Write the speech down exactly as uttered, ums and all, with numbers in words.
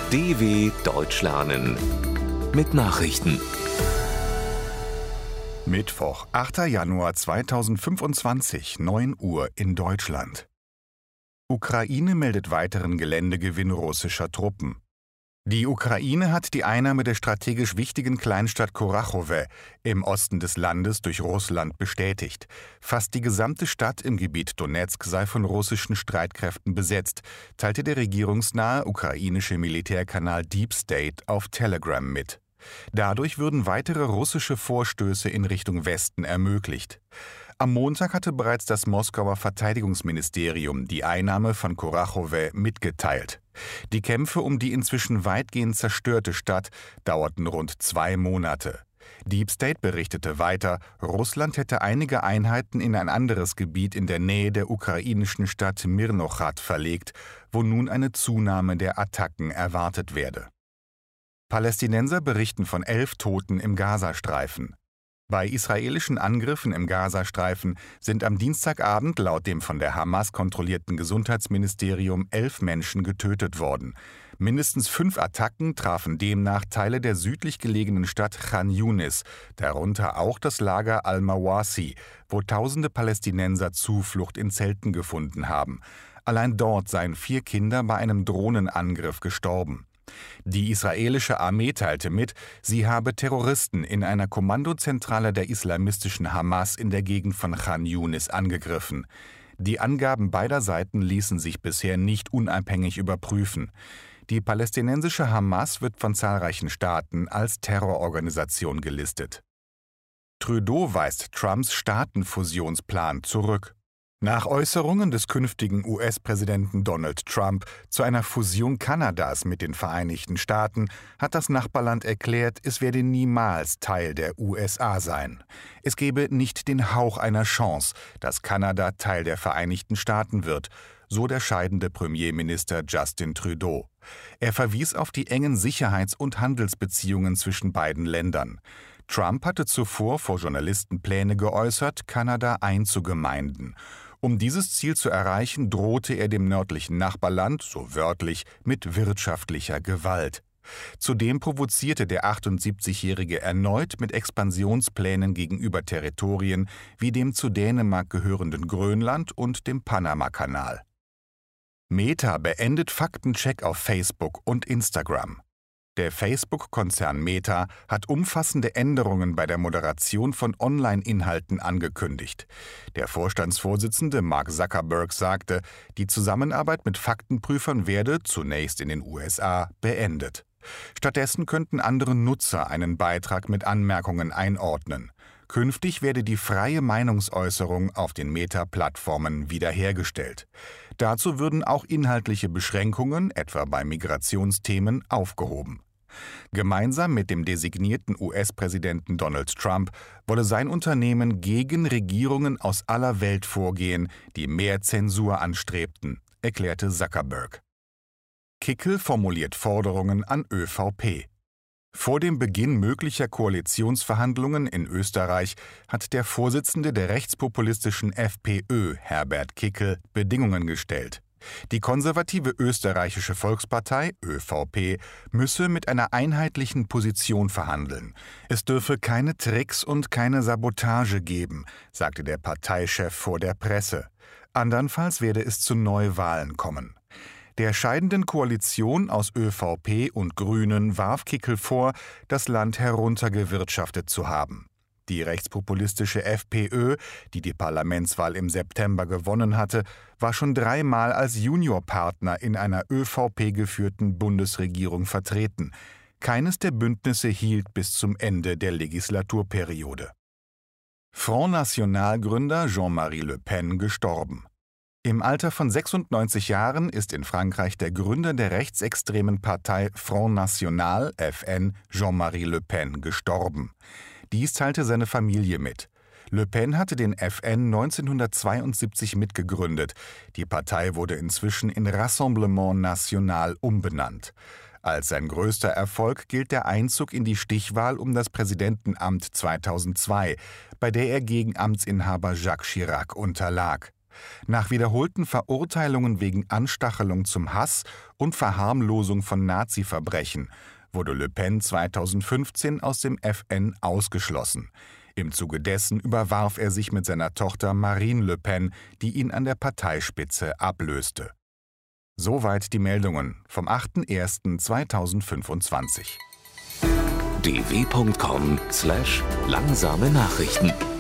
D W Deutsch lernen mit Nachrichten. Mittwoch, achter Januar zweitausendfünfundzwanzig, neun Uhr in Deutschland. Ukraine meldet weiteren Geländegewinn russischer Truppen. Die Ukraine hat die Einnahme der strategisch wichtigen Kleinstadt Kurachowe im Osten des Landes durch Russland bestätigt. Fast die gesamte Stadt im Gebiet Donezk sei von russischen Streitkräften besetzt, teilte der regierungsnahe ukrainische Militärkanal Deep State auf Telegram mit. Dadurch würden weitere russische Vorstöße in Richtung Westen ermöglicht. Am Montag hatte bereits das Moskauer Verteidigungsministerium die Einnahme von Kurachowe mitgeteilt. Die Kämpfe um die inzwischen weitgehend zerstörte Stadt dauerten rund zwei Monate. Deep State berichtete weiter, Russland hätte einige Einheiten in ein anderes Gebiet in der Nähe der ukrainischen Stadt Mirnochrad verlegt, wo nun eine Zunahme der Attacken erwartet werde. Palästinenser berichten von elf Toten im Gazastreifen. Bei israelischen Angriffen im Gazastreifen sind am Dienstagabend laut dem von der Hamas kontrollierten Gesundheitsministerium elf Menschen getötet worden. Mindestens fünf Attacken trafen demnach Teile der südlich gelegenen Stadt Chan Yunis, darunter auch das Lager Al-Mawasi, wo tausende Palästinenser Zuflucht in Zelten gefunden haben. Allein dort seien vier Kinder bei einem Drohnenangriff gestorben. Die israelische Armee teilte mit, sie habe Terroristen in einer Kommandozentrale der islamistischen Hamas in der Gegend von Chan Yunis angegriffen. Die Angaben beider Seiten ließen sich bisher nicht unabhängig überprüfen. Die palästinensische Hamas wird von zahlreichen Staaten als Terrororganisation gelistet. Trudeau weist Trumps Staatenfusionsplan zurück. Nach Äußerungen des künftigen U S-Präsidenten Donald Trump zu einer Fusion Kanadas mit den Vereinigten Staaten hat das Nachbarland erklärt, es werde niemals Teil der U S A sein. Es gebe nicht den Hauch einer Chance, dass Kanada Teil der Vereinigten Staaten wird, so der scheidende Premierminister Justin Trudeau. Er verwies auf die engen Sicherheits- und Handelsbeziehungen zwischen beiden Ländern. Trump hatte zuvor vor Journalisten Pläne geäußert, Kanada einzugemeinden. Um dieses Ziel zu erreichen, drohte er dem nördlichen Nachbarland, so wörtlich, mit wirtschaftlicher Gewalt. Zudem provozierte der achtundsiebzigjährige erneut mit Expansionsplänen gegenüber Territorien wie dem zu Dänemark gehörenden Grönland und dem Panamakanal. Meta beendet Faktencheck auf Facebook und Instagram. Der Facebook-Konzern Meta hat umfassende Änderungen bei der Moderation von Online-Inhalten angekündigt. Der Vorstandsvorsitzende Mark Zuckerberg sagte, die Zusammenarbeit mit Faktenprüfern werde, zunächst in den U S A, beendet. Stattdessen könnten andere Nutzer einen Beitrag mit Anmerkungen einordnen. Künftig werde die freie Meinungsäußerung auf den Meta-Plattformen wiederhergestellt. Dazu würden auch inhaltliche Beschränkungen, etwa bei Migrationsthemen, aufgehoben. Gemeinsam mit dem designierten U S-Präsidenten Donald Trump wolle sein Unternehmen gegen Regierungen aus aller Welt vorgehen, die mehr Zensur anstrebten, erklärte Zuckerberg. Kickl formuliert Forderungen an Ö V P. Vor dem Beginn möglicher Koalitionsverhandlungen in Österreich hat der Vorsitzende der rechtspopulistischen FPÖ, Herbert Kickl, Bedingungen gestellt. Die konservative österreichische Volkspartei, Ö V P, müsse mit einer einheitlichen Position verhandeln. Es dürfe keine Tricks und keine Sabotage geben, sagte der Parteichef vor der Presse. Andernfalls werde es zu Neuwahlen kommen. Der scheidenden Koalition aus Ö V P und Grünen warf Kickl vor, das Land heruntergewirtschaftet zu haben. Die rechtspopulistische FPÖ, die die Parlamentswahl im September gewonnen hatte, war schon dreimal als Juniorpartner in einer Ö V P-geführten Bundesregierung vertreten. Keines der Bündnisse hielt bis zum Ende der Legislaturperiode. Front National-Gründer Jean-Marie Le Pen gestorben. Im Alter von sechsundneunzig Jahren ist in Frankreich der Gründer der rechtsextremen Partei Front National, F N, Jean-Marie Le Pen, gestorben. Dies teilte seine Familie mit. Le Pen hatte den F N neunzehnhundertzweiundsiebzig mitgegründet. Die Partei wurde inzwischen in Rassemblement National umbenannt. Als sein größter Erfolg gilt der Einzug in die Stichwahl um das Präsidentenamt zweitausendzwei, bei der er gegen Amtsinhaber Jacques Chirac unterlag. nach wiederholten Verurteilungen wegen Anstachelung zum Hass und Verharmlosung von Nazi-Verbrechen wurde Le Pen zweitausendfünfzehn aus dem F N ausgeschlossen. Im Zuge dessen überwarf er sich mit seiner Tochter Marine Le Pen, die ihn an der Parteispitze ablöste. Soweit die Meldungen vom achter erster zweitausendfünfundzwanzig. d w punkt com slash langsame Nachrichten